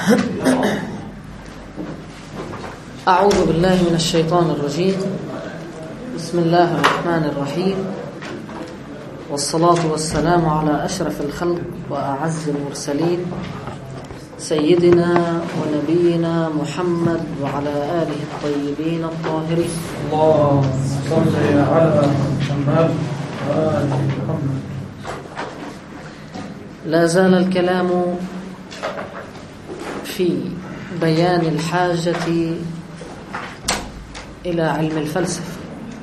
أعوذ بالله من الشيطان الرجيم. بسم الله الرحمن الرحيم، والصلاة والسلام على أشرف الخلق وأعز المرسلين سيدنا ونبينا محمد وعلى آله الطيبين الطاهرين. اللهم صل على محمد وآل محمد. لا زال الكلام في بيان الحاجة إلى علم الفلسفة،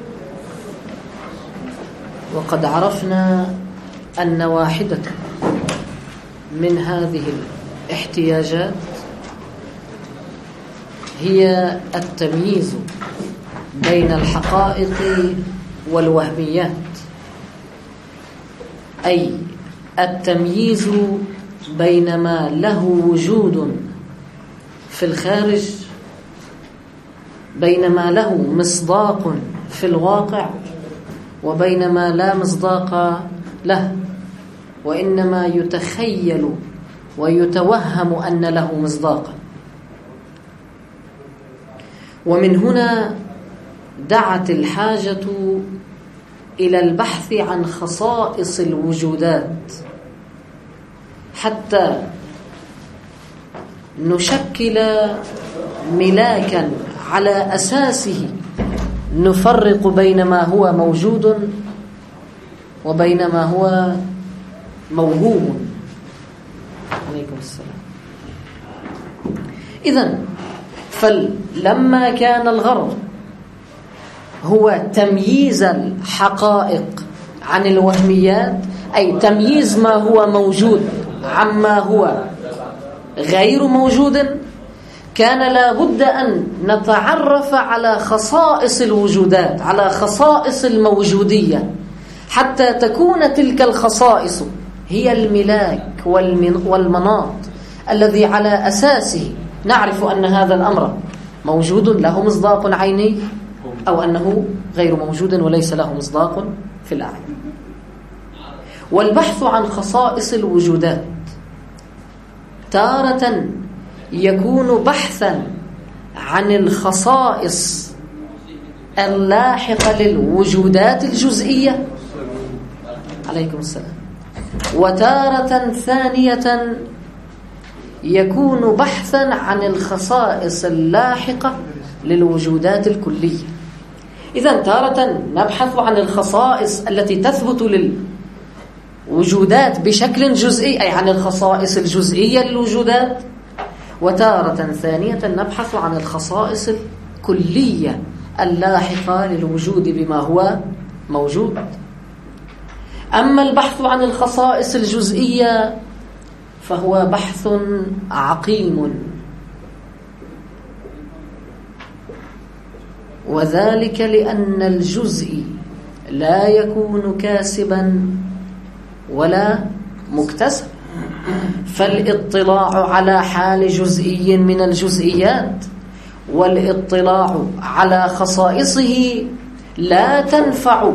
وقد عرفنا أن واحدة من هذه الاحتياجات هي التمييز بين الحقائق والوهميات، أي التمييز بين ما له وجود في الخارج، بين ما له مصداق في الواقع، وبين ما لا مصداق له وإنما يتخيل ويتوهم أن له مصداقا. ومن هنا دعت الحاجة إلى البحث عن خصائص الوجودات حتى نشكل ملاكا على أساسه نفرق بين ما هو موجود وبين ما هو موهوم. عليكم السلام. إذن فلما كان الغرض هو تمييز الحقائق عن الوهميات، أي تمييز ما هو موجود عما هو غير موجود، كان لابد أن نتعرف على خصائص الوجودات، على خصائص الموجودية، حتى تكون تلك الخصائص هي الملاك والمناط الذي على أساسه نعرف أن هذا الأمر موجود له مصداق عيني، أو أنه غير موجود وليس له مصداق في الأعين. والبحث عن خصائص الوجودات تارة يكون بحثا عن الخصائص اللاحقة للوجودات الجزئية، عليكم السلام، وتارة ثانية يكون بحثا عن الخصائص اللاحقة للوجودات الكلية. إذن تارة نبحث عن الخصائص التي تثبت للوجودات بشكل جزئي، أي عن الخصائص الجزئية للوجودات، وتارة ثانية نبحث عن الخصائص الكلية اللاحقة للوجود بما هو موجود. أما البحث عن الخصائص الجزئية فهو بحث عقيم، وذلك لأن الجزء لا يكون كاسبا ولا مكتسب، فالاطلاع على حال جزئي من الجزئيات والاطلاع على خصائصه لا تنفع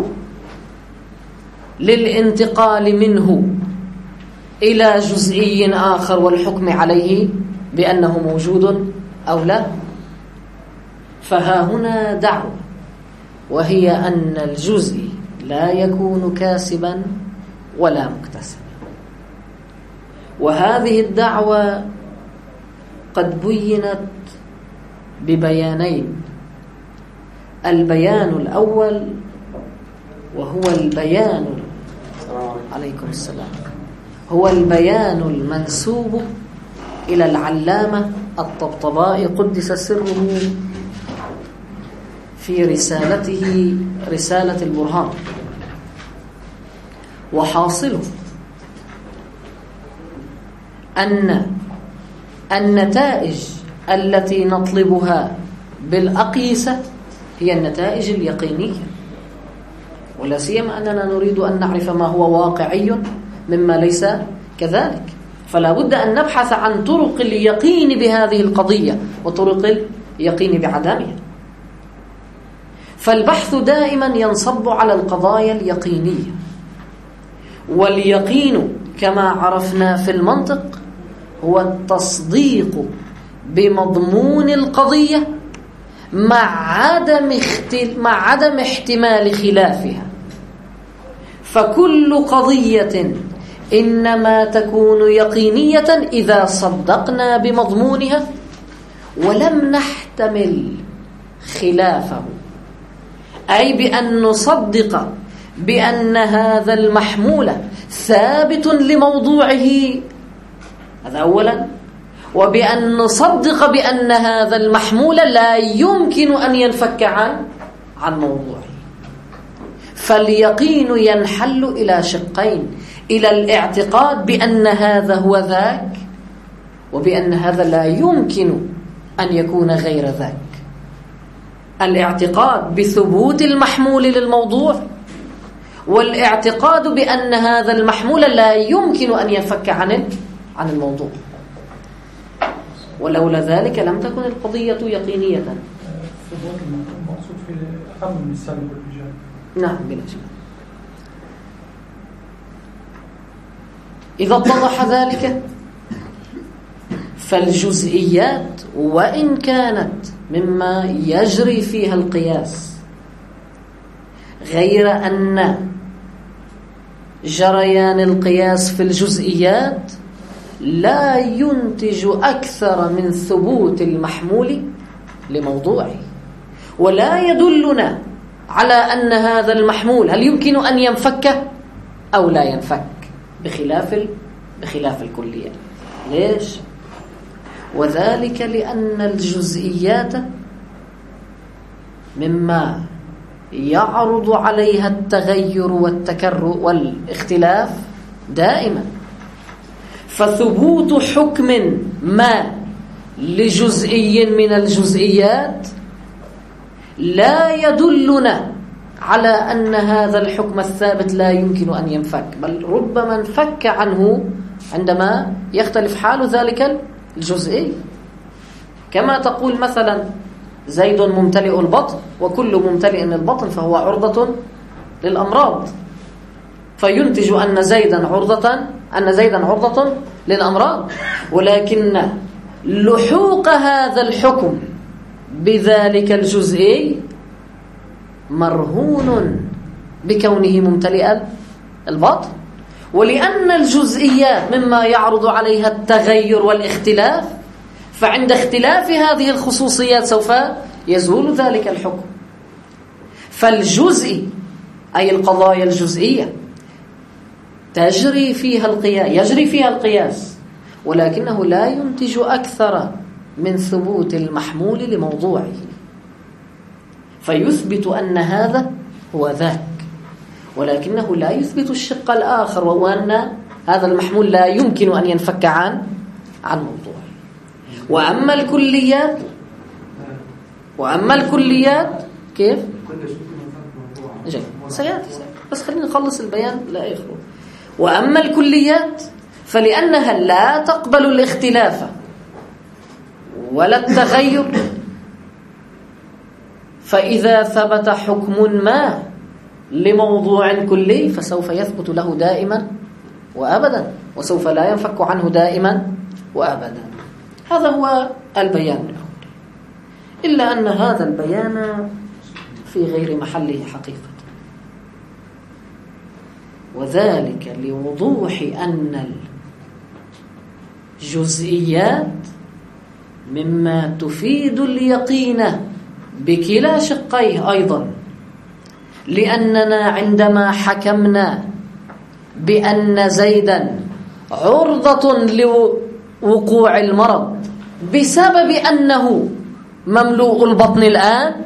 للانتقال منه إلى جزئي آخر والحكم عليه بأنه موجود أو لا. فها هنا دعوة، وهي أن الجزء لا يكون كاسبا ولا مكتسبا. وهذه الدعوة قد بينت ببيانين. البيان الأول وهو البيان، عليكم السلام، هو البيان المنسوب إلى العلامة الطبطبائي قدس سره في رسالته رسالة البرهان. وحاصله أن النتائج التي نطلبها بالأقيسة هي النتائج اليقينية، ولا سيما أننا نريد أن نعرف ما هو واقعي مما ليس كذلك، فلا بد أن نبحث عن طرق اليقين بهذه القضية وطرق اليقين بعدمها. فالبحث دائما ينصب على القضايا اليقينية، واليقين كما عرفنا في المنطق هو التصديق بمضمون القضية مع عدم احتمال خلافها. فكل قضية إنما تكون يقينية إذا صدقنا بمضمونها ولم نحتمل خلافه، أي بأن نصدق بأن هذا المحمول ثابت لموضوعه، هذا أولا، وبأن نصدق بأن هذا المحمول لا يمكن أن ينفك عن موضوعه. فاليقين ينحل إلى شقين: إلى الاعتقاد بأن هذا هو ذاك، وبأن هذا لا يمكن أن يكون غير ذاك. الاعتقاد بثبوت المحمول للموضوع، والاعتقاد بأن هذا المحمول لا يمكن أن ينفك عن الموضوع. ولولا ذلك لم تكن القضية يقينية. ثبوت المقصود في أهم من السلب والإيجاب. نعم بلا شك. إذا اتضح ذلك فالجزئيات وإن كانت مما يجري فيها القياس، غير أن جريان القياس في الجزئيات لا ينتج أكثر من ثبوت المحمول لموضوعه، ولا يدلنا على أن هذا المحمول هل يمكن أن ينفك أو لا ينفك، بخلاف الكليات. ليش؟ وذلك لأن الجزئيات مما يعرض عليها التغير والتكرر والاختلاف دائما، فثبوت حكم ما لجزئي من الجزئيات لا يدلنا على أن هذا الحكم الثابت لا يمكن أن ينفك، بل ربما انفك عنه عندما يختلف حال ذلك الجزئي. كما تقول مثلا زيد ممتلئ البطن، وكل ممتلئ البطن فهو عرضة للأمراض، فينتج أن زيدا عرضة للأمراض، ولكن لحوق هذا الحكم بذلك الجزئي مرهون بكونه ممتلئ البطن. ولأن الجزئيات مما يعرض عليها التغير والاختلاف، فعند اختلاف هذه الخصوصيات سوف يزول ذلك الحكم. فالجزء أي القضايا الجزئية يجري فيها القياس، ولكنه لا ينتج أكثر من ثبوت المحمول لموضوعه، فيثبت أن هذا هو ذاك، ولكنه لا يثبت الشق الآخر، وهو أن هذا المحمول لا يمكن أن ينفك عن موضوعه. وأما الكليات كيف؟ جيد، سيأتي بس خلينا نخلص البيان لا يخرج. وأما الكليات فلأنها لا تقبل الاختلاف ولا التغير، فإذا ثبت حكم ما لموضوع كلي فسوف يثبت له دائما وأبدا، وسوف لا ينفك عنه دائما وأبدا. هذا هو البيان الأول، إلا أن هذا البيان في غير محله حقيقة، وذلك لوضوح أن الجزئيات مما تفيد اليقين بكلا شقيه أيضا، لأننا عندما حكمنا بأن زيدا عرضة لوقوع المرض بسبب أنه مملوء البطن الآن،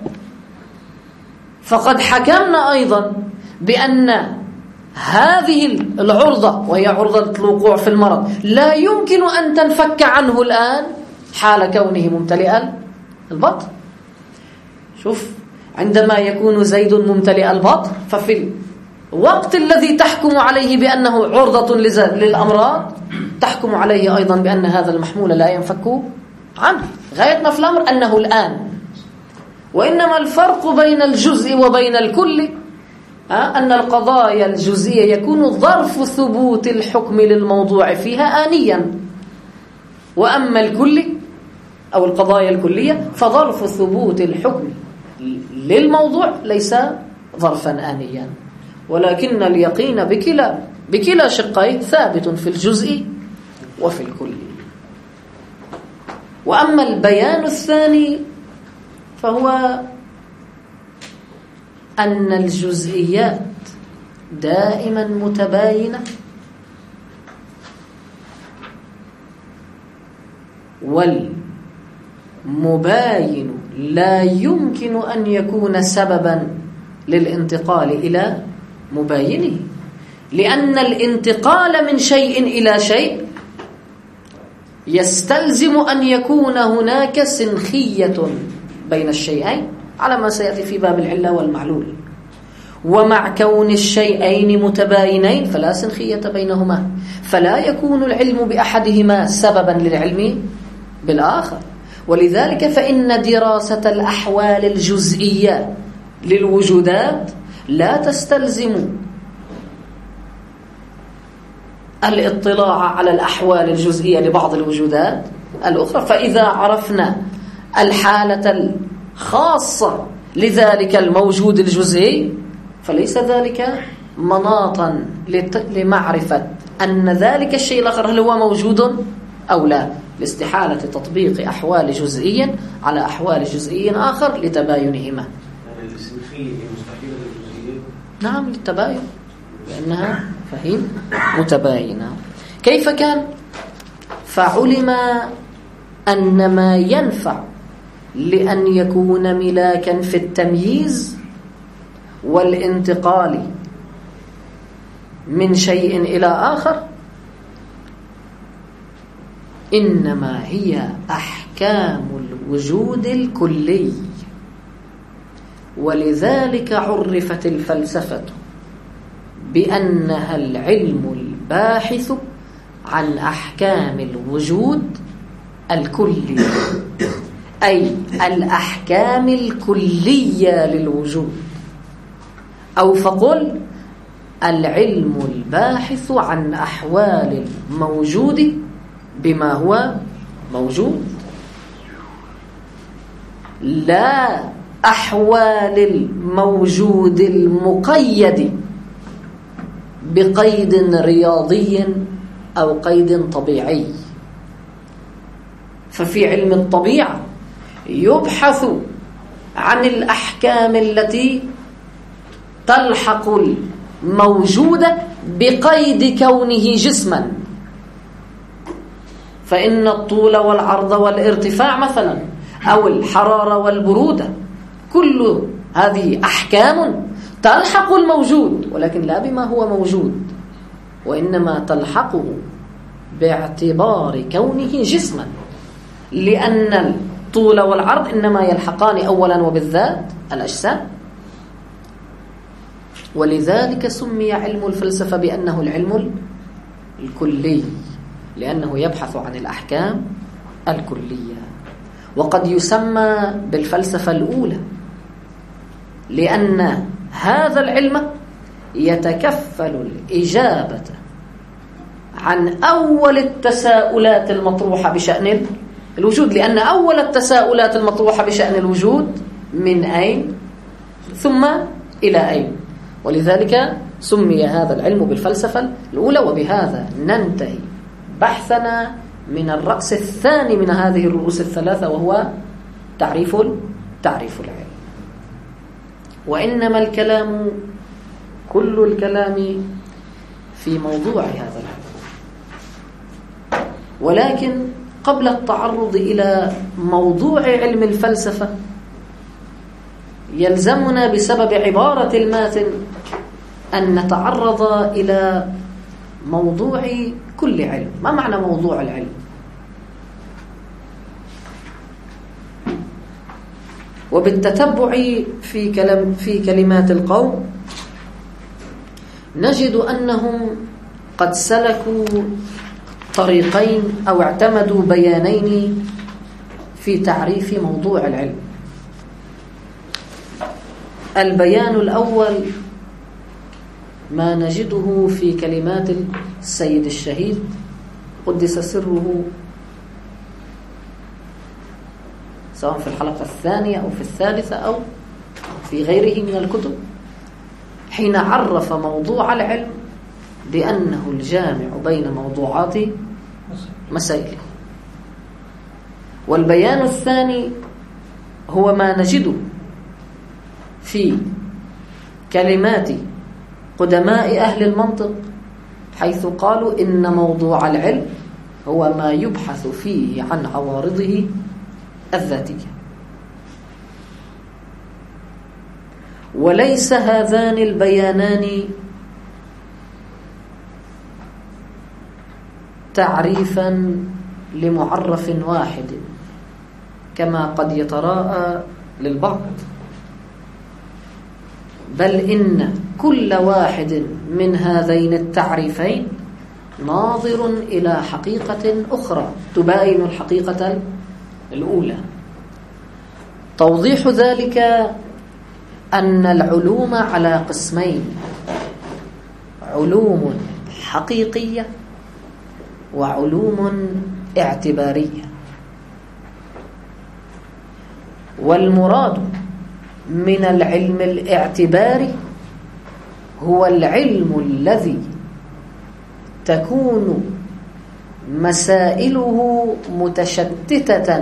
فقد حكمنا أيضا بأن هذه العرضة وهي عرضة الوقوع في المرض لا يمكن أن تنفك عنه الآن حال كونه ممتلئ البطن. شوف، عندما يكون زيد ممتلئ البطن ففي الوقت الذي تحكم عليه بأنه عرضة للأمراض تحكم عليه أيضا بأن هذا المحمول لا ينفك عنه. غاية ما في الأمر أنه الآن، وإنما الفرق بين الجزء وبين الكل أن القضايا الجزئية يكون ظرف ثبوت الحكم للموضوع فيها آنيا، وأما الكلي أو القضايا الكلية فظرف ثبوت الحكم للموضوع ليس ظرفا آنيا، ولكن اليقين بكلا شقيه ثابت في الجزء وفي الكل. وأما البيان الثاني فهو أن الجزئيات دائما متباينة، والمباين لا يمكن أن يكون سببا للانتقال إلى مباينه، لأن الانتقال من شيء إلى شيء يستلزم أن يكون هناك سنخية بين الشيئين على ما سيأتي في باب العلة والمعلول، ومع كون الشيئين متباينين فلا سنخية بينهما، فلا يكون العلم بأحدهما سببا للعلم بالآخر. ولذلك فإن دراسة الأحوال الجزئية للوجودات لا تستلزم الاطلاع على الأحوال الجزئية لبعض الوجودات الأخرى. فإذا عرفنا الحالة الخاصة لذلك الموجود الجزئي فليس ذلك مناطا لمعرفة أن ذلك الشيء الآخر هل هو موجود أو لا، لاستحالة تطبيق أحوال جزئي على أحوال جزئي آخر لتباينهما. يعني السنخية مستحيلة للجزئية؟ نعم، للتباين، لأنها فهم متباينة. كيف كان؟ فعلم أن ما ينفع لأن يكون ملاكا في التمييز والانتقال من شيء إلى آخر إنما هي أحكام الوجود الكلي. ولذلك عرفت الفلسفة بأنها العلم الباحث عن أحكام الوجود الكلي، أي الأحكام الكلية للوجود، أو فقل العلم الباحث عن أحوال الموجود بما هو موجود، لا أحوال الموجود المقيد بقيد رياضي أو قيد طبيعي. ففي علم الطبيعة يبحث عن الأحكام التي تلحق الموجود بقيد كونه جسما، فإن الطول والعرض والارتفاع مثلا أو الحرارة والبرودة كل هذه أحكام تلحق الموجود، ولكن لا بما هو موجود، وإنما تلحقه باعتبار كونه جسما، لأن الطول والعرض إنما يلحقان أولا وبالذات الأجسام. ولذلك سمي علم الفلسفة بأنه العلم الكلي، لأنه يبحث عن الأحكام الكلية. وقد يسمى بالفلسفة الأولى لأن هذا العلم يتكفل الإجابة عن أول التساؤلات المطروحة بشأن الوجود، لأن أول التساؤلات المطروحة بشأن الوجود من أين ثم إلى أين. ولذلك سمي هذا العلم بالفلسفة الأولى. وبهذا ننتهي بحثنا من الرأس الثاني من هذه الرؤوس الثلاثة، وهو تعريف العلم. وإنما الكلام كل الكلام في موضوع هذا العلم، ولكن قبل التعرض إلى موضوع علم الفلسفة يلزمنا بسبب عبارة الماتن أن نتعرض إلى موضوع كل علم. ما معنى موضوع العلم؟ وبالتتبع في كلمات القوم نجد أنهم قد سلكوا طريقين أو اعتمدوا بيانين في تعريف موضوع العلم. البيان الأول ما نجده في كلمات السيد الشهيد قدس سره سواء في الحلقة الثانية أو في الثالثة أو في غيره من الكتب، حين عرف موضوع العلم بأنه الجامع بين موضوعات مسائله. والبيان الثاني هو ما نجده في كلمات قدماء أهل المنطق، حيث قالوا إن موضوع العلم هو ما يبحث فيه عن عوارضه الذاتية. وليس هذان البيانان تعريفا لمعرف واحد كما قد يتراءى للبعض، بل إن كل واحد من هذين التعريفين ناظر إلى حقيقة أخرى تباين الحقيقة الأولى. توضيح ذلك أن العلوم على قسمين: علوم حقيقية وعلوم اعتبارية. والمراد من العلم الاعتباري هو العلم الذي تكون مسائله متشتتة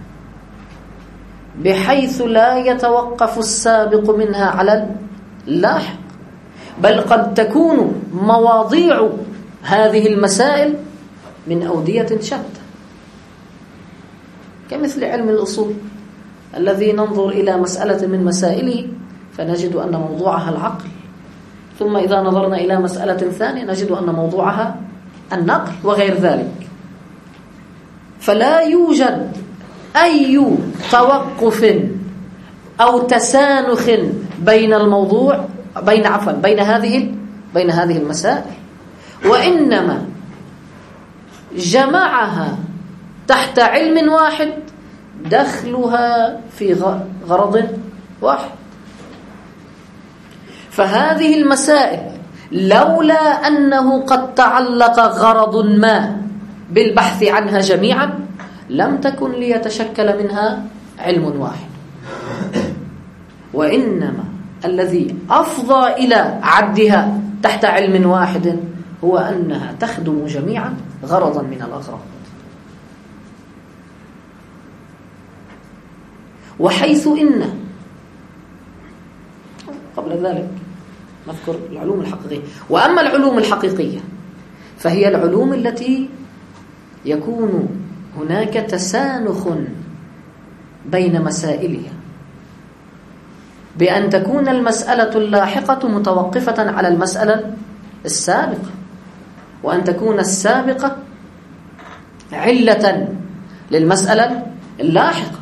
بحيث لا يتوقف السابق منها على اللاحق، بل قد تكون مواضيع هذه المسائل من أودية شتى، كمثل علم الأصول الذي ننظر إلى مسألة من مسائله فنجد أن موضوعها العقل، ثم إذا نظرنا إلى مسألة ثانية نجد أن موضوعها النقل وغير ذلك. فلا يوجد أي توقف أو تسانخ بين الموضوع بين هذه المسائل، وإنما جمعها تحت علم واحد دخلها في غرض واحد. فهذه المسائل لولا أنه قد تعلق غرض ما بالبحث عنها جميعا لم تكن ليتشكل منها علم واحد، وإنما الذي أفضى إلى عدها تحت علم واحد هو أنها تخدم جميعا غرضا من الأغراض. وحيث إن قبل ذلك نذكر العلوم الحقيقية. وأما العلوم الحقيقية فهي العلوم التي يكون هناك تسانخ بين مسائلها، بأن تكون المسألة اللاحقة متوقفة على المسألة السابقة، وأن تكون السابقة علة للمسألة اللاحقة،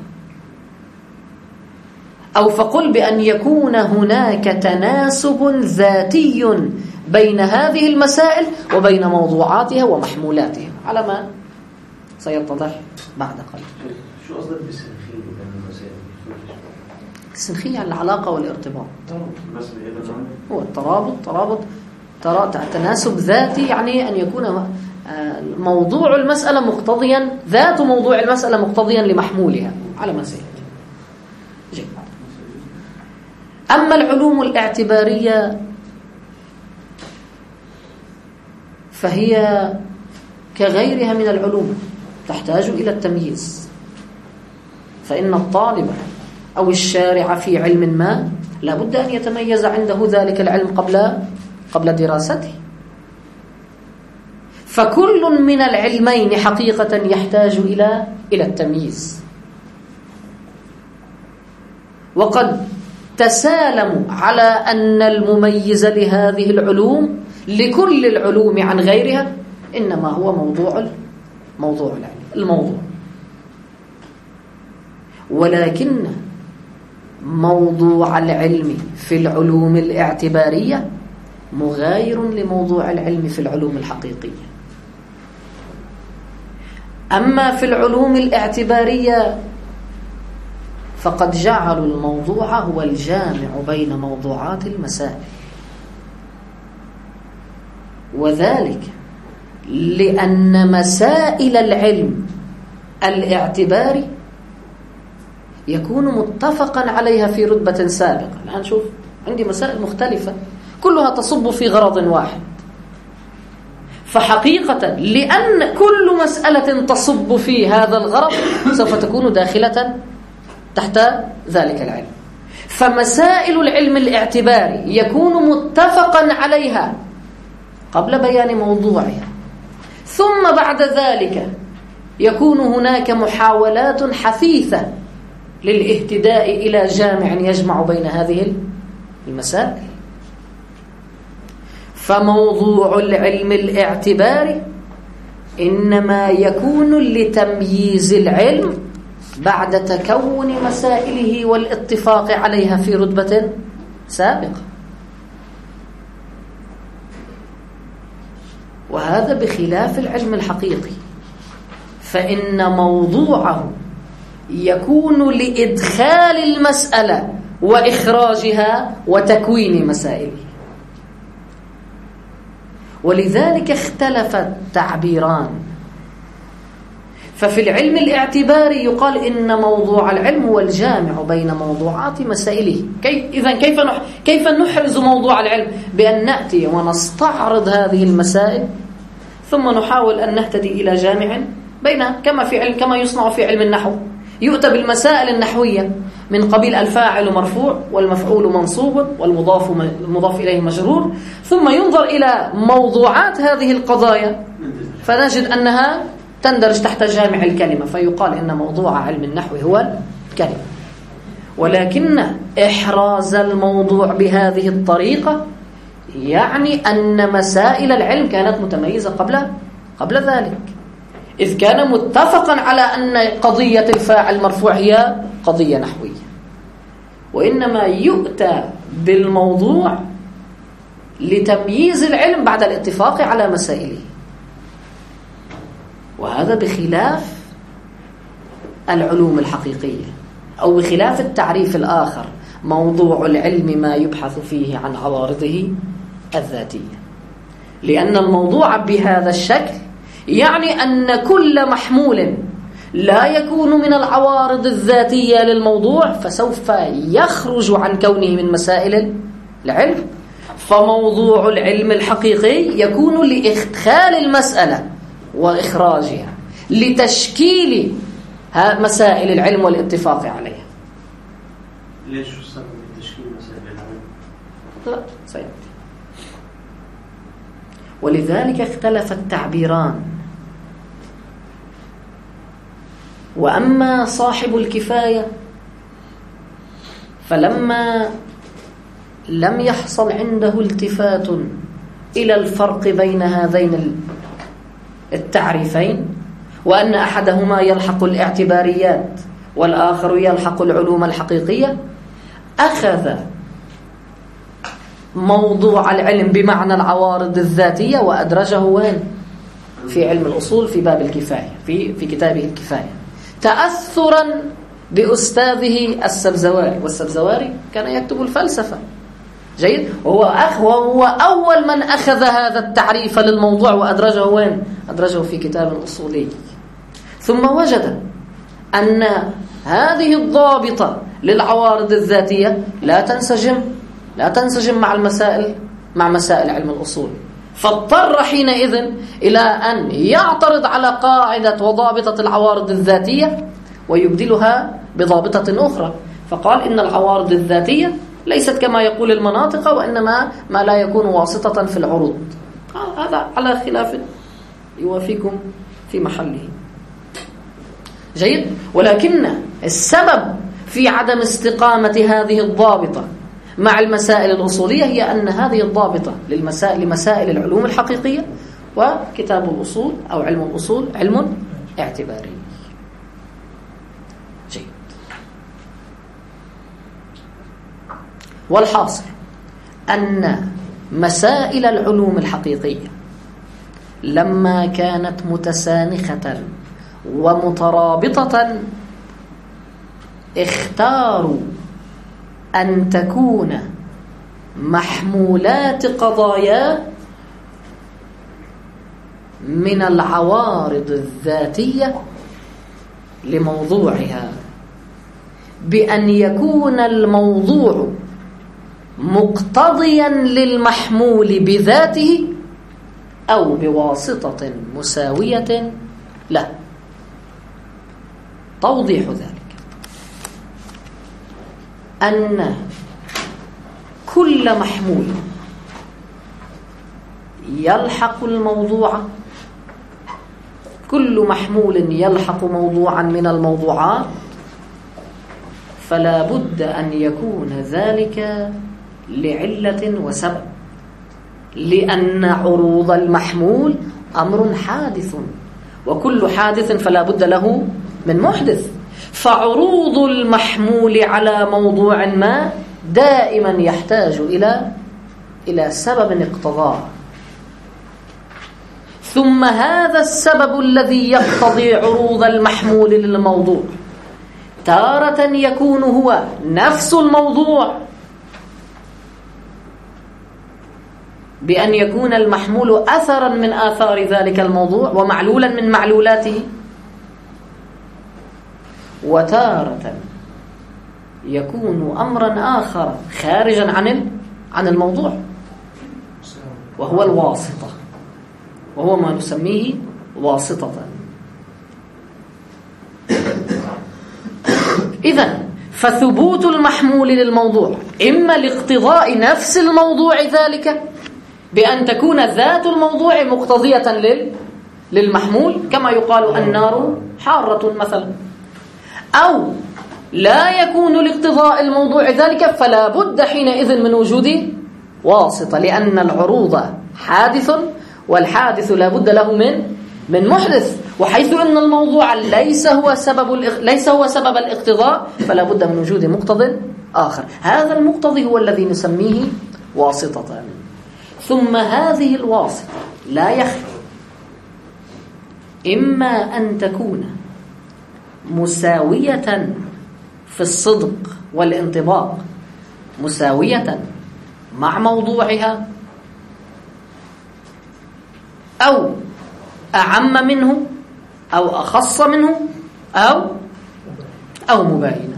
أو فقل بأن يكون هناك تناسب ذاتي بين هذه المسائل وبين موضوعاتها ومحمولاتها، على ما سيتضح بعد قليل. شو قصدك بالسنخية بين المسائل؟ السنخية العلاقة والارتباط، هو الترابط تناسب ذاتي، يعني أن يكون موضوع المسألة مقتضيا، ذات موضوع المسألة مقتضيا لمحمولها، على ما سيأتي. جيد. أما العلوم الاعتبارية فهي كغيرها من العلوم تحتاج إلى التمييز، فإن الطالب أو الشارع في علم ما لا بد أن يتميز عنده ذلك العلم قبل دراسته. فكل من العلمين حقيقة يحتاج إلى التمييز. وقد تسالم على أن المميز لهذه العلوم لكل العلوم عن غيرها إنما هو موضوع العلم، الموضوع. ولكن موضوع العلم في العلوم الاعتبارية مغاير لموضوع العلم في العلوم الحقيقية. أما في العلوم الاعتبارية فقد جعلوا الموضوع هو الجامع بين موضوعات المسائل، وذلك لأن مسائل العلم الاعتباري يكون متفقا عليها في رتبة سابقة. الآن شوف، عندي مسائل مختلفة كلها تصب في غرض واحد، فحقيقة لأن كل مسألة تصب في هذا الغرض سوف تكون داخلة تحت ذلك العلم. فمسائل العلم الاعتباري يكون متفقا عليها قبل بيان موضوعها، ثم بعد ذلك يكون هناك محاولات حثيثة للاهتداء إلى جامع يجمع بين هذه المسائل. فموضوع العلم الاعتباري إنما يكون لتمييز العلم بعد تكون مسائله والاتفاق عليها في رتبة سابقة، وهذا بخلاف العلم الحقيقي، فإن موضوعه يكون لإدخال المسألة وإخراجها وتكوين مسائله. ولذلك اختلف التعبيران. ففي العلم الاعتباري يقال إن موضوع العلم هو الجامع بين موضوعات مسائله. إذن كيف نحرز موضوع العلم؟ بأن نأتي ونستعرض هذه المسائل ثم نحاول أن نهتدي إلى جامع بينها، كما يصنع في علم النحو. يؤتى بالمسائل النحوية من قبيل الفاعل مرفوع والمفعول منصوب والمضاف إليه مجرور، ثم ينظر إلى موضوعات هذه القضايا فنجد أنها تندرج تحت جامع الكلمة، فيقال إن موضوع علم النحو هو الكلمة. ولكن إحراز الموضوع بهذه الطريقة يعني أن مسائل العلم كانت متميزة قبل ذلك، إذ كان متفقا على أن قضية الفاعل مرفوع هي قضية نحوية، وإنما يؤتى بالموضوع لتمييز العلم بعد الاتفاق على مسائله. وهذا بخلاف العلوم الحقيقية، أو بخلاف التعريف الآخر: موضوع العلم ما يبحث فيه عن عوارضه الذاتية. لأن الموضوع بهذا الشكل يعني أن كل محمول لا يكون من العوارض الذاتية للموضوع فسوف يخرج عن كونه من مسائل العلم. فموضوع العلم الحقيقي يكون لإدخال المسألة وإخراجها لتشكيل مسائل العلم والاتفاق عليها. ليش السبب في تشكيل مسائل العلم؟ لا سيأتي. ولذلك اختلف التعبيران. وأما صاحب الكفاية فلما لم يحصل عنده التفات إلى الفرق بين هذين التعريفين، وأن أحدهما يلحق الاعتباريات والآخر يلحق العلوم الحقيقية، أخذ موضوع العلم بمعنى العوارض الذاتية وأدرجه وين؟ في علم الأصول في باب الكفاية، في كتابه الكفاية، تأثرا بأستاذه السبزواري. والسبزواري كان يكتب الفلسفة. جيد. وهو أول من أخذ هذا التعريف للموضوع وأدرجه وين؟ أدرجه في كتاب أصولي. ثم وجد أن هذه الضابطة للعوارض الذاتية لا تنسجم مع مسائل علم الأصول، فاضطر حينئذ إلى أن يعترض على قاعدة وضابطة العوارض الذاتية ويبدلها بضابطة أخرى، فقال إن العوارض الذاتية ليست كما يقول المناطق، وإنما ما لا يكون واسطة في العروض. هذا على خلاف يوافيكم في محله. جيد. ولكن السبب في عدم استقامة هذه الضابطة مع المسائل الأصولية هي أن هذه الضابطة لمسائل العلوم الحقيقية وكتاب الأصول أو علم الأصول علم اعتباري. جيد. والحاصل أن مسائل العلوم الحقيقية لما كانت متسانخة ومترابطة اختاروا أن تكون محمولات قضايا من العوارض الذاتية لموضوعها، بأن يكون الموضوع مقتضيا للمحمول بذاته أو بواسطة مساوية له. توضيح ذلك أن كل محمول يلحق الموضوع، كل محمول يلحق موضوعا من الموضوعات، فلا بد أن يكون ذلك لعلة وسبب، لأن عروض المحمول أمر حادث، وكل حادث فلا بد له من محدث، فعروض المحمول على موضوع ما دائما يحتاج إلى سبب اقتضاء، ثم هذا السبب الذي يقتضي عروض المحمول للموضوع تارة يكون هو نفس الموضوع، بأن يكون المحمول أثرا من آثار ذلك الموضوع ومعلولا من معلولاته، وتارة يكون أمرا آخر خارجا عن الموضوع، وهو الواسطة، وهو ما نسميه واسطة. إذن فثبوت المحمول للموضوع إما لاقتضاء نفس الموضوع ذلك بأن تكون ذات الموضوع مقتضية للمحمول، كما يقال النار حارة مثلا، أو لا يكون لاقتضاء الموضوع ذلك، فلا بد حينئذ من وجود واسطة، لأن العروض حادث، والحادث لا بد له من محدث، وحيث أن الموضوع ليس هو سبب الاقتضاء، فلا بد من وجود مقتضى آخر. هذا المقتضي هو الذي نسميه واسطة. ثم هذه الواسطة لا يخفى إما أن تكون مساوية في الصدق والانطباق، مساوية مع موضوعها، أو أعم منه أو أخص منه أو مباينة.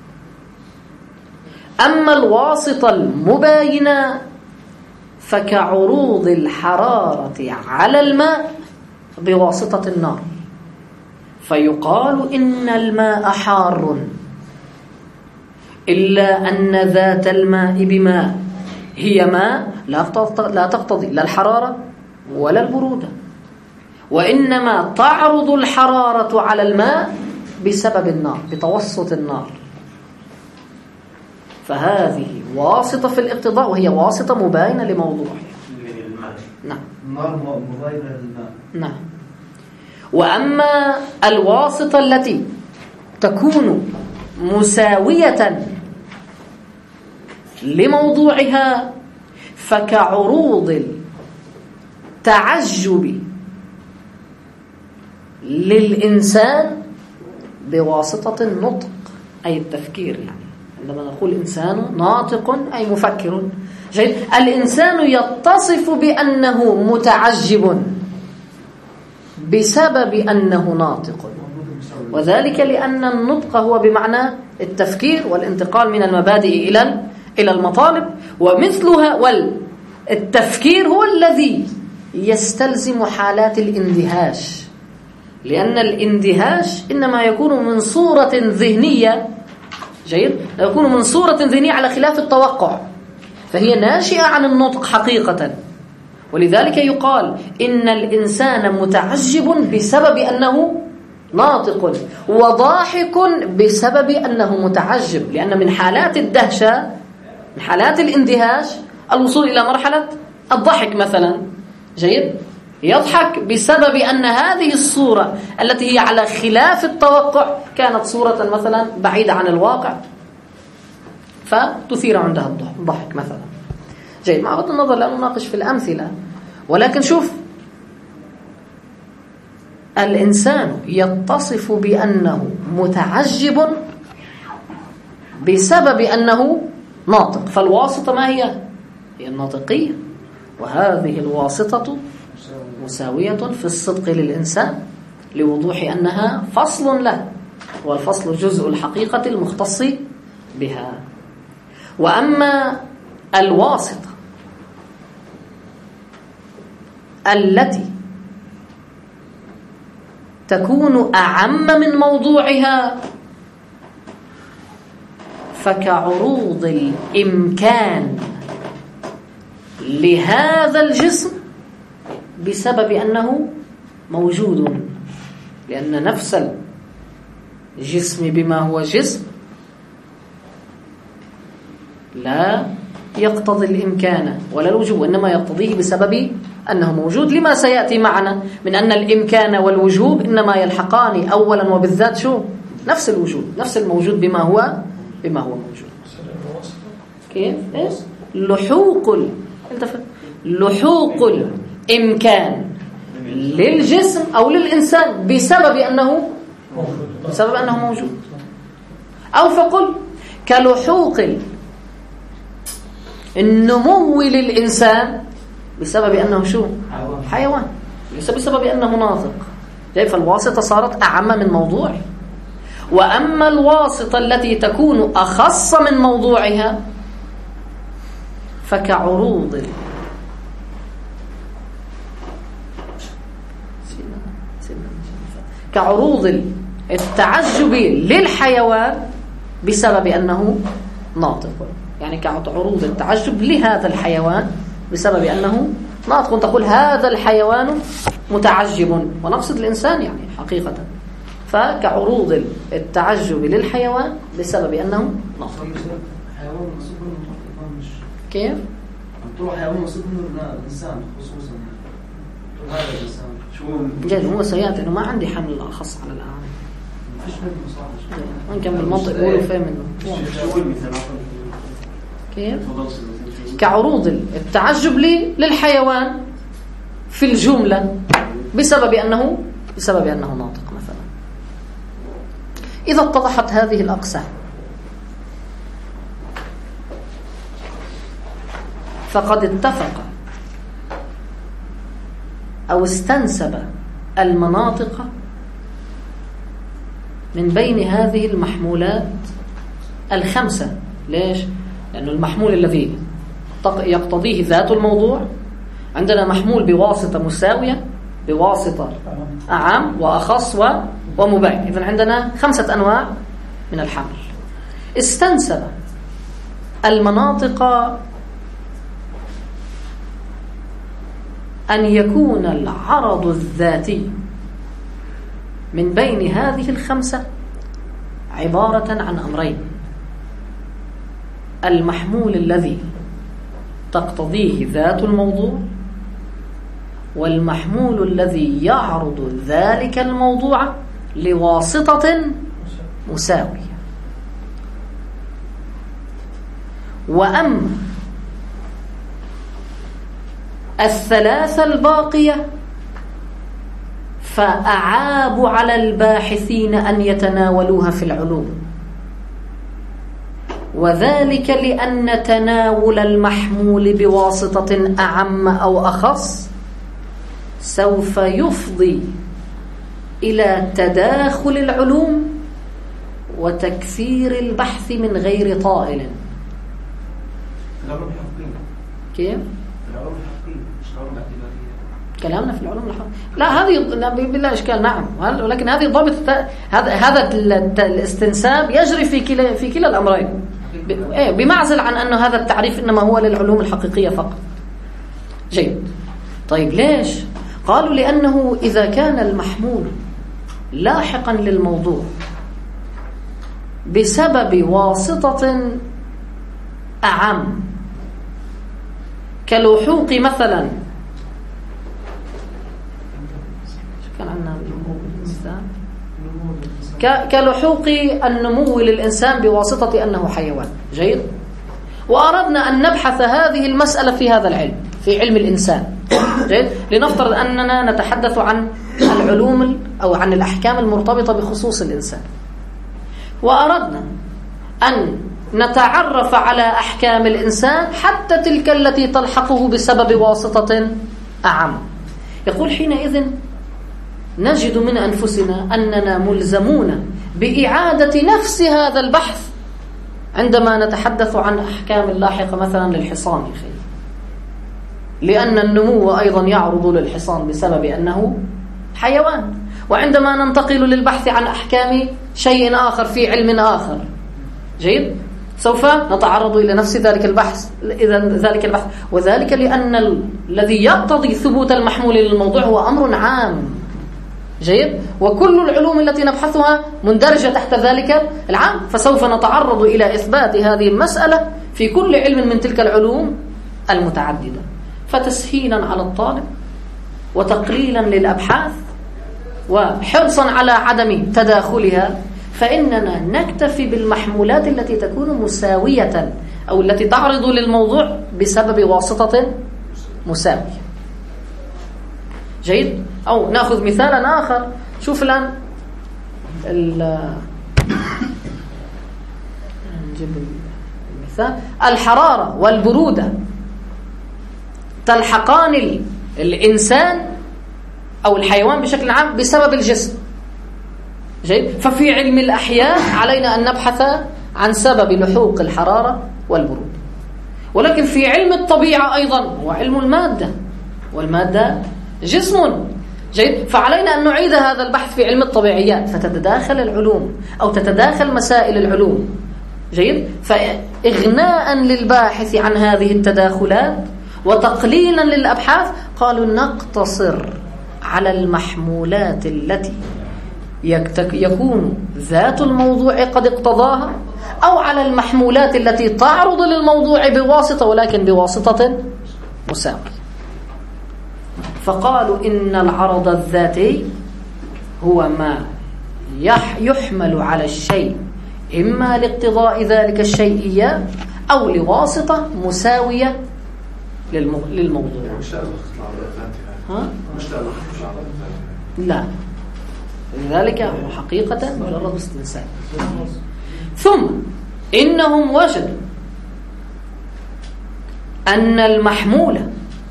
أما الواسطة المباينة فكعروض الحرارة على الماء بواسطة النار، فيقال إن الماء حار، إلا أن ذات الماء بماء هي ماء لا تقتضي لا الحرارة ولا البرودة، وإنما تعرض الحرارة على الماء بسبب النار، بتوسط النار. فهذه واسطة في الاقتضاء، وهي واسطة مباينة لموضوعها. نعم، النار مباينة للماء. نعم. وأما الواسطة التي تكون مساوية لموضوعها فكعروض التعجب للإنسان بواسطة النطق، أي التفكير. يعني عندما نقول إنسان ناطق أي مفكر، جيد. الإنسان يتصف بأنه متعجب بسبب أنه ناطق، وذلك لأن النطق هو بمعنى التفكير والانتقال من المبادئ إلى المطالب، ومثلها والتفكير هو الذي يستلزم حالات الاندهاش، لأن الاندهاش إنما يكون من صورة ذهنية، جيد، يكون من صورة ذهنية على خلاف التوقع، فهي ناشئة عن النطق حقيقة. ولذلك يقال إن الإنسان متعجب بسبب أنه ناطق، وضاحك بسبب أنه متعجب، لأن من حالات الدهشة، من حالات الاندهاش، الوصول إلى مرحلة الضحك مثلا، جيد، يضحك بسبب أن هذه الصورة التي هي على خلاف التوقع كانت صورة مثلا بعيدة عن الواقع، فتثير عندها الضحك مثلا. جيد، مع بغض النظر لا نناقش في الأمثلة، ولكن شوف، الإنسان يتصف بأنه متعجب بسبب أنه ناطق، فالواسطة ما هي؟ هي الناطقية، وهذه الواسطة مساوية في الصدق للإنسان لوضوح أنها فصل له والفصل جزء الحقيقة المختص بها. وأما الواسطة التي تكون أعم من موضوعها فكعروض الإمكان لهذا الجسم بسبب أنه موجود، لأن نفس الجسم بما هو جسم لا يقتضي الإمكان ولا الوجوب، إنما يقتضيه بسبب أنه موجود، لما سيأتي معنا من أن الإمكان والوجوب إنما يلحقان أولا وبالذات شو؟ نفس الوجود، نفس الموجود بما هو موجود. كيف؟ لحوق الإمكان للجسم أو للإنسان بسبب أنه موجود، أو فقل كلحوق النمو للإنسان بسبب أنه شو؟ حيوان، ليس بسبب أنه ناطق. فالواسطة صارت أعم من موضوعه. وأما الواسطة التي تكون أخص من موضوعها فكعروض التعجب للحيوان بسبب أنه ناطق، يعني كعروض التعجب لهذا الحيوان بسبب أنه ناطق. تقول هذا الحيوان متعجب، ونقصد الإنسان يعني حقيقة. فكعروض التعجب للحيوان بسبب أنه ناطق. حيوان مصيب منه كيف؟ طلع حيوان مصيب منه الإنسان خصوصا، هذا الإنسان شو جد هو سيأتي إنه ما عندي حمل أخص على الآن. مفيش منه صح. ممكن بالمنطق يقولوا فيه منه. شو المثال؟ كيف؟ كعروض التعجب للحيوان في الجملة بسبب أنه ناطق مثلا. إذا اتضحت هذه الأقسام فقد اتفق أو استنسب المناطق من بين هذه المحمولات الخمسة. ليش؟ لأن المحمول الذي يقتضيه ذات الموضوع عندنا محمول بواسطة مساوية، بواسطة أعم وأخص ومبين. إذن عندنا 5 أنواع من الحمل. استنسب المناطق أن يكون العرض الذاتي من بين هذه ال5 عبارة عن أمرين: المحمول الذي تقتضيه ذات الموضوع، والمحمول الذي يعرض ذلك الموضوع لواسطة مساوية. وأما الثلاثة الباقية فأعاب على الباحثين أن يتناولوها في العلوم، وذلك لأن تناول المحمول بواسطة أعم أو أخص سوف يفضي إلى تداخل العلوم وتكثير البحث من غير طائل. العلوم الحقيقية. كيف؟ العلوم الحقيقية مش العلوم الاعتبارية. كلامنا في العلوم الحقيقية. لا هذه بلا إشكال، نعم، ولكن هذه ضابط هذا الاستنساب يجري في كلا الأمرين، بمعزل عن أن هذا التعريف إنما هو للعلوم الحقيقية فقط. جيد. طيب ليش؟ قالوا لأنه إذا كان المحمول لاحقا للموضوع بسبب واسطة أعم كلحوق مثلا، كان عندنا كلحوق النمو للإنسان بواسطة أنه حيوان. جيد. وأردنا أن نبحث هذه المسألة في هذا العلم، في علم الإنسان. جيد. لنفترض أننا نتحدث عن العلوم أو عن الأحكام المرتبطة بخصوص الإنسان، وأردنا أن نتعرف على أحكام الإنسان حتى تلك التي تلحقه بسبب واسطة أعم. يقول حينئذ نجد من أنفسنا أننا ملزمون بإعادة نفس هذا البحث عندما نتحدث عن أحكام لاحقة مثلا للحصان لأن النمو أيضا يعرض للحصان بسبب أنه حيوان. وعندما ننتقل للبحث عن أحكام شيء آخر في علم آخر جيد سوف نتعرض إلى نفس ذلك البحث. وذلك لأن الذي يقتضي ثبوت المحمول للموضوع هو أمر عام جيد، وكل العلوم التي نبحثها مندرجة تحت ذلك العام، فسوف نتعرض إلى إثبات هذه المسألة في كل علم من تلك العلوم المتعددة. فتسهيلا على الطالب وتقليلا للأبحاث وحرصا على عدم تداخلها، فإننا نكتفي بالمحمولات التي تكون مساوية أو التي تعرض للموضوع بسبب واسطة مساوية جيد. أو نأخذ مثالا آخر. شوف الآن نجيب المثال. الحرارة والبرودة تلحقان الإنسان أو الحيوان بشكل عام بسبب الجسم جيد. ففي علم الأحياء علينا أن نبحث عن سبب لحوق الحرارة والبرودة، ولكن في علم الطبيعة أيضا هو علم المادة، والمادة جسم جيد. فعلينا أن نعيد هذا البحث في علم الطبيعيات، فتتداخل العلوم أو تتداخل مسائل العلوم جيد. فإغناء للباحث عن هذه التداخلات وتقليلا للأبحاث قالوا نقتصر على المحمولات التي يكون ذات الموضوع قد اقتضاها، أو على المحمولات التي تعرض للموضوع بواسطة ولكن بواسطة مساوية. فقالوا إن العرض الذاتي هو ما يحمل على الشيء إما لاقتضاء ذلك الشيء إياه أو لواسطة مساوية للموضوع. لا، لذلك هو حقيقة مجرد استنساخ. ثم إنهم وجدوا أن المحمول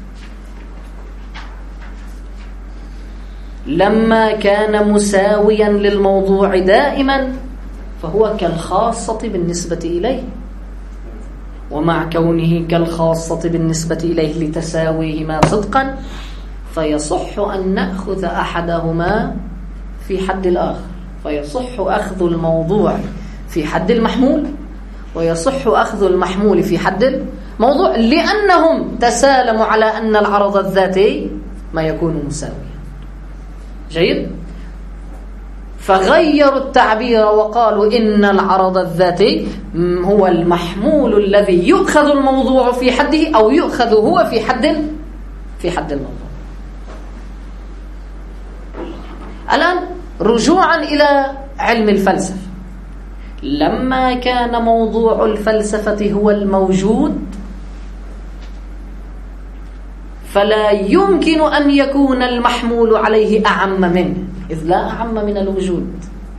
لما كان مساويا للموضوع دائما فهو كالخاصة بالنسبة إليه، ومع كونه كالخاصة بالنسبة إليه لتساويهما صدقا فيصح أن نأخذ أحدهما في حد الآخر، فيصح أخذ الموضوع في حد المحمول ويصح أخذ المحمول في حد الموضوع، لأنهم تسالموا على أن العرض الذاتي ما يكون مساويا جيد. فغيروا التعبير وقالوا إن العرض الذاتي هو المحمول الذي يؤخذ الموضوع في حده أو يؤخذ هو في حد الموضوع. الآن رجوعا إلى علم الفلسفة، لما كان موضوع الفلسفة هو الموجود فلا يمكن أن يكون المحمول عليه أعم منه، إذ لا أعم من الوجود.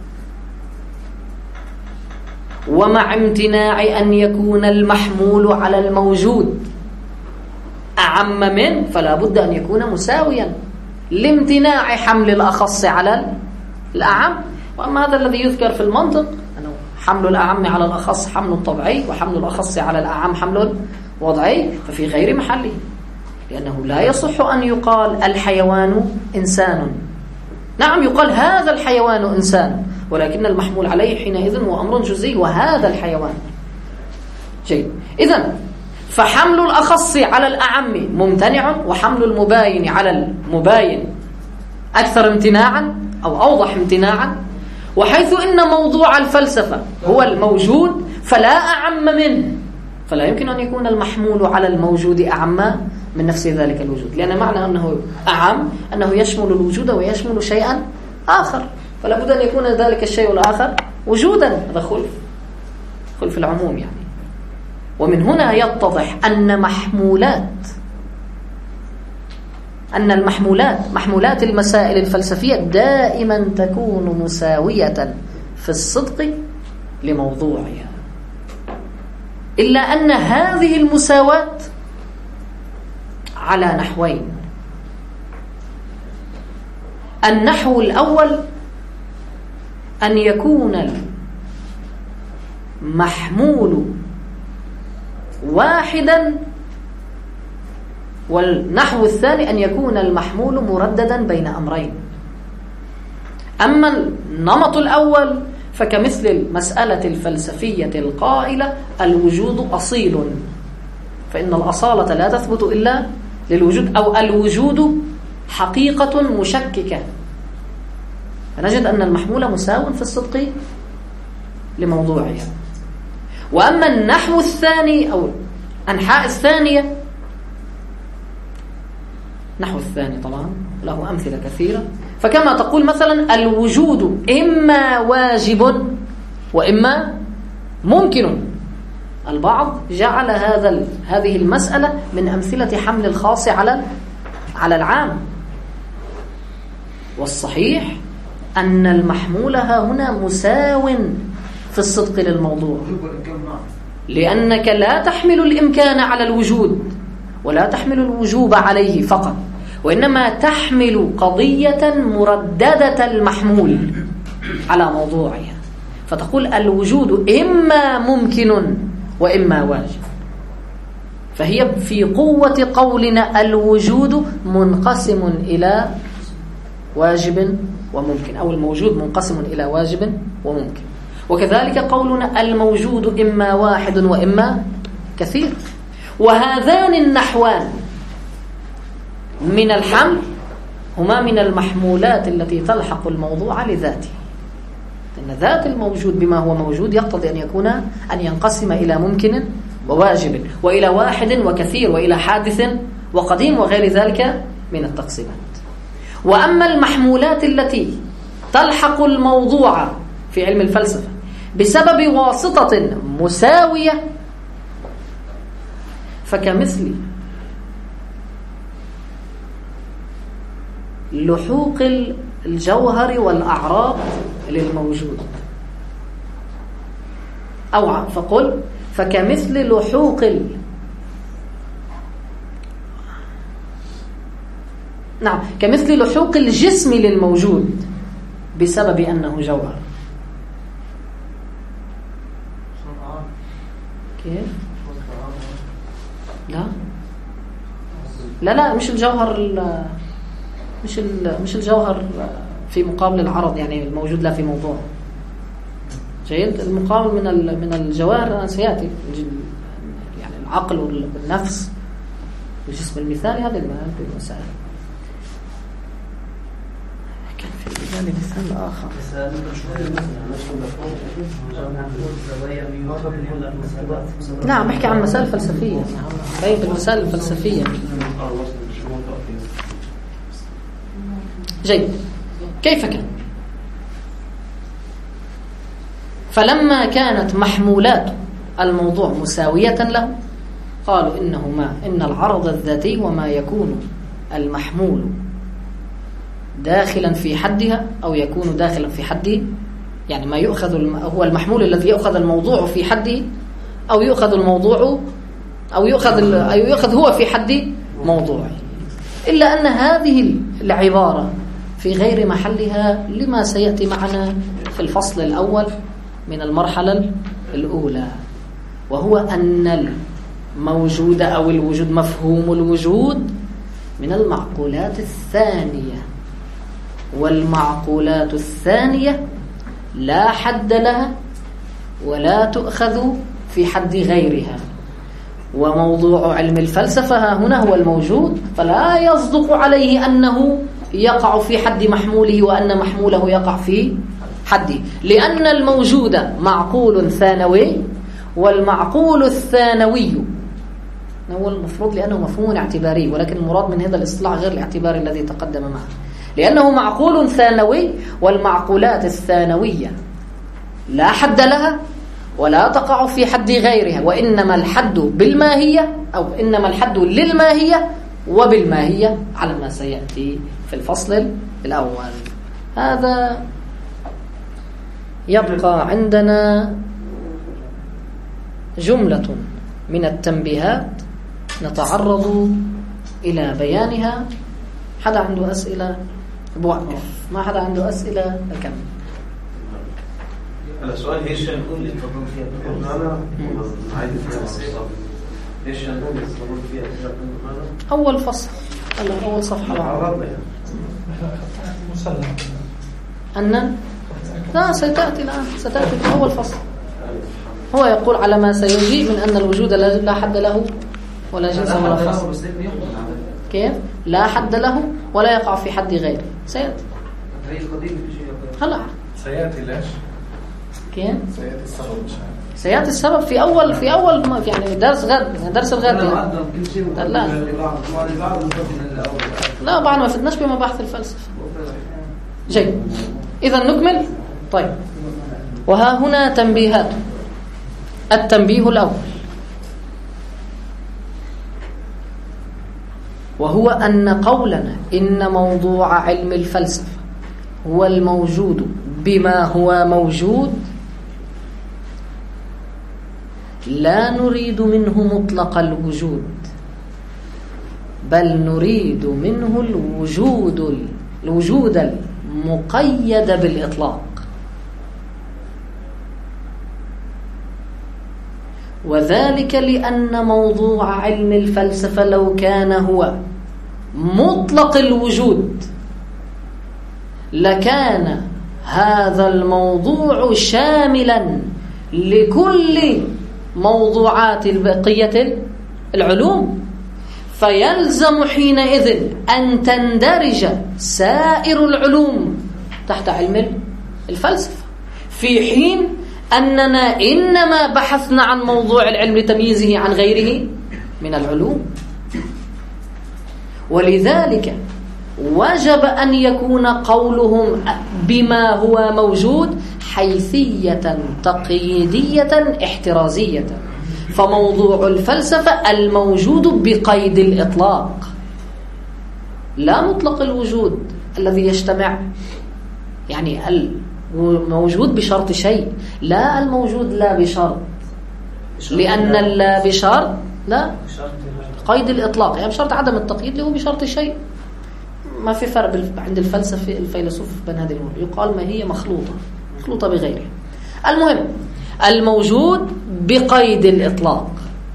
ومع امتناع أن يكون المحمول على الموجود أعم منه فلا بد أن يكون مساويا لامتناع حمل الأخص على الأعم. وأما هذا الذي يذكر في المنطق أنه حمل الأعم على الأخص حمل طبيعي وحمل الأخص على الأعم حمل وضعي ففي غير محله، لأنه لا يصح أن يقال الحيوان إنسان. نعم يقال هذا الحيوان إنسان، ولكن المحمول عليه حينئذ هو أمر جزئي وهذا الحيوان جيد. إذن فحمل الأخص على الأعم ممتنع، وحمل المباين على المباين أكثر امتناعا أو أوضح امتناعا. وحيث إن موضوع الفلسفة هو الموجود فلا أعم منه، فلا يمكن أن يكون المحمول على الموجود أعم من نفس ذلك الوجود، لأن معنى أنه أعم أنه يشمل الوجود ويشمل شيئا آخر، فلا بد أن يكون ذلك الشيء الآخر وجودا. هذا خلف العموم يعني. ومن هنا يتضح أن محمولات المسائل الفلسفية دائما تكون مساوية في الصدق لموضوعها، إلا أن هذه المساواة على نحوين. النحو الأول أن يكون المحمول واحدا، والنحو الثاني أن يكون المحمول مرددا بين أمرين. أما النمط الأول فكمثل المسألة الفلسفية القائلة الوجود أصيل، فإن الأصالة لا تثبت إلا للوجود، أو الوجود حقيقة مشككة، فنجد أن المحمول مساو في الصدق لموضوعه. وأما النحو الثاني أو أنحاء الثانية، نحو الثاني طبعا له أمثلة كثيرة، فكما تقول مثلا الوجود إما واجب وإما ممكن. البعض جعل هذه المسألة من أمثلة حمل الخاص على العام، والصحيح أن المحمول هنا مساو في الصدق للموضوع، لأنك لا تحمل الإمكان على الوجود ولا تحمل الوجوب عليه فقط، وإنما تحمل قضية مرددة المحمول على موضوعها، فتقول الوجود إما ممكن وإما واجب. فهي في قوة قولنا الوجود منقسم إلى واجب وممكن، أو الموجود منقسم إلى واجب وممكن. وكذلك قولنا الموجود إما واحد وإما كثير. وهذان النحوان من الحمل هما من المحمولات التي تلحق الموضوع لذاته، إن ذات الموجود بما هو موجود يقتضي أن ينقسم إلى ممكن وواجب، وإلى واحد وكثير، وإلى حادث وقديم، وغير ذلك من التقسيمات. وأما المحمولات التي تلحق الموضوع في علم الفلسفة بسبب واسطة مساوية فكمثل لحوق الجوهر والأعراض للموجود، أو فقل فكمثل لحوق كمثل لحوق الجسم للموجود بسبب أنه جوهر. كيف؟ لا مش الجوهر، مش الجوهر في مقابل العرض، يعني الموجود لا في موضوع. جيد. المقابل من الجواهر سيأتي، يعني العقل والنفس والجسم المثالي، هذه المسائل. كان في مثال آخر. نعم، احكي عن مسائل فلسفية، بين المسائل الفلسفية. جيد. كيف كان؟ فلما كانت محمولات الموضوع مساوية له قالوا إن العرض الذاتي وما يكون المحمول داخلا في حدها أو يكون داخلا في حده، يعني ما يؤخذ هو المحمول الذي يؤخذ الموضوع في حده، أو يؤخذ الموضوع أو يؤخذ هو في حد موضوعه، إلا أن هذه العبارة في غير محلها لما سيأتي معنا في الفصل الأول من المرحلة الأولى، وهو أن الموجود أو الوجود، مفهوم الوجود، من المعقولات الثانية، والمعقولات الثانية لا حد لها ولا تؤخذ في حد غيرها. وموضوع علم الفلسفة هنا هو الموجود، فلا يصدق عليه أنه يقع في حد محموله وأن محموله يقع في حده، لأن الموجود معقول ثانوي، والمعقول الثانوي هو المفروض لأنه مفهوم اعتباري، ولكن المراد من هذا الاصطلاح غير الاعتباري الذي تقدم معه، لأنه معقول ثانوي، والمعقولات الثانوية لا حد لها ولا تقع في حد غيرها، وإنما الحد بالماهية، أو إنما الحد للماهية وبالماهية على ما سيأتي في الفصل الأول. هذا يبقى عندنا جملة من التنبيهات نتعرض إلى بيانها. حدا عنده أسئلة؟ بوقف. ما حدا عنده أسئلة؟ أكمل. السؤال ايش نقول اللي تفضل فيها؟ انا عايز ايش نقول اللي تفضل فيها؟ اول فصل اول صفحه عرضنا مسلم أن لا ستأتي الآن ستأتي في أول فصل. هو يقول على ما سيجيء من أن الوجود لا حد له ولا جنس ولا فصل. كيف؟ لا حد له ولا يقع في حد غيره. سيأتي هلا سيأتي ليش؟ كيف؟ سيأتي السبب. سيأتي السبب في أول يعني درس غد درس الغد يعني. لا بعد ما فتناش بمباحث الفلسفة. جيد إذا نكمل. طيب وها هنا تنبيهات. التنبيه الأول وهو أن قولنا إن موضوع علم الفلسفة هو الموجود بما هو موجود لا نريد منه مطلق الوجود، بل نريد منه الوجود المقيد بالإطلاق. وذلك لأن موضوع علم الفلسفة لو كان هو مطلق الوجود لكان هذا الموضوع شاملا لكل موضوعات بقية العلوم، فيلزم حينئذ أن تندرج سائر العلوم تحت علم الفلسفة، في حين أننا إنما بحثنا عن موضوع العلم لتمييزه عن غيره من العلوم. ولذلك وجب أن يكون قولهم بما هو موجود حيثية تقييدية احترازية. فموضوع الفلسفة الموجود بقيد الإطلاق لا مطلق الوجود الذي يجتمع، يعني الموجود بشرط شيء، لا الموجود لا بشرط، لأن اللا بشرط لا قيد الإطلاق، يعني بشرط عدم التقييد اللي هو بشرط شيء. ما في فرق عند الفيلسوف بين هذه الأمور، يقال ما هي مخلوطة بغيرها. المهم الموجود بقيد الإطلاق،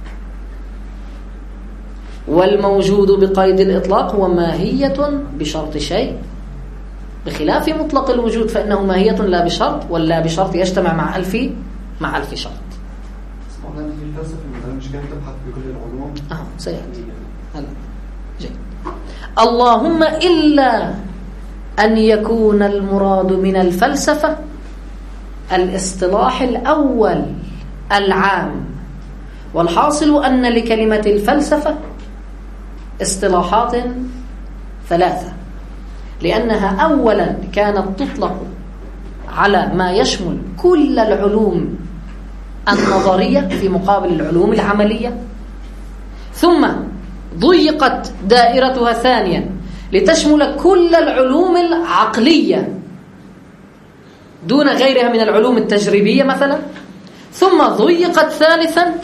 والموجود بقيد الإطلاق هو ماهية بشرط شيء، بخلاف مطلق الوجود فإنه ماهية لا بشرط، ولا بشرط يجتمع مع ألف شرط. اسمعنا في الفلسفة مثلا مش كانت تبحث بكل العلوم سيأتي هلا. جيد. اللهم إلا أن يكون المراد من الفلسفة الاصطلاح الأول العام، والحاصل أن لكلمة الفلسفة اصطلاحات ثلاثة، لأنها أولا كانت تطلق على ما يشمل كل العلوم النظرية في مقابل العلوم العملية، ثم ضيقت دائرتها ثانيا لتشمل كل العلوم العقلية دون غيرها من العلوم التجريبية مثلا، ثم ضيقت ثالثا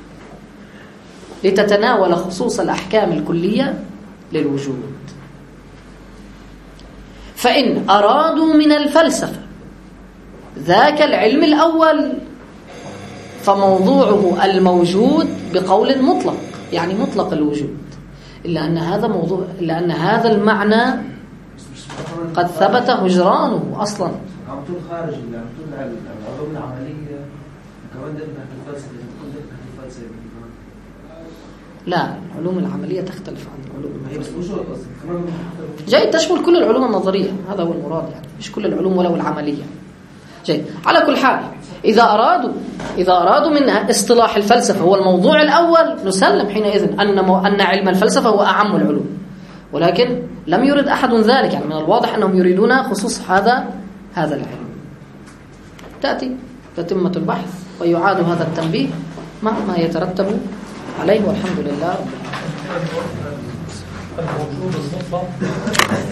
لتتناول خصوص الأحكام الكلية للوجود. فإن أرادوا من الفلسفة ذاك العلم الأول فموضوعه الموجود بقول مطلق، يعني مطلق الوجود، إلا أن هذا المعنى قد ثبت هجرانه أصلا. عم تقول خارج العلوم العملية كمان ده تحت الفلسفة، تحت الفلسفة. لا، العلوم العملية تختلف عن العلوم العملية. جيد، تشمل كل العلوم النظرية، هذا هو المراد، يعني مش كل العلوم ولو العملية. جيد. على كل حال إذا أرادوا من اصطلاح الفلسفة هو الموضوع الأول نسلم حينئذ أن علم الفلسفة هو أعم العلوم، ولكن لم يرد أحد ذلك، يعني من الواضح أنهم يريدون خصوص هذا العلم. تأتي تتمة البحث ويعاد هذا التنبيه مع ما يترتب عليه، والحمد لله رب العالمين. الموجود المطلق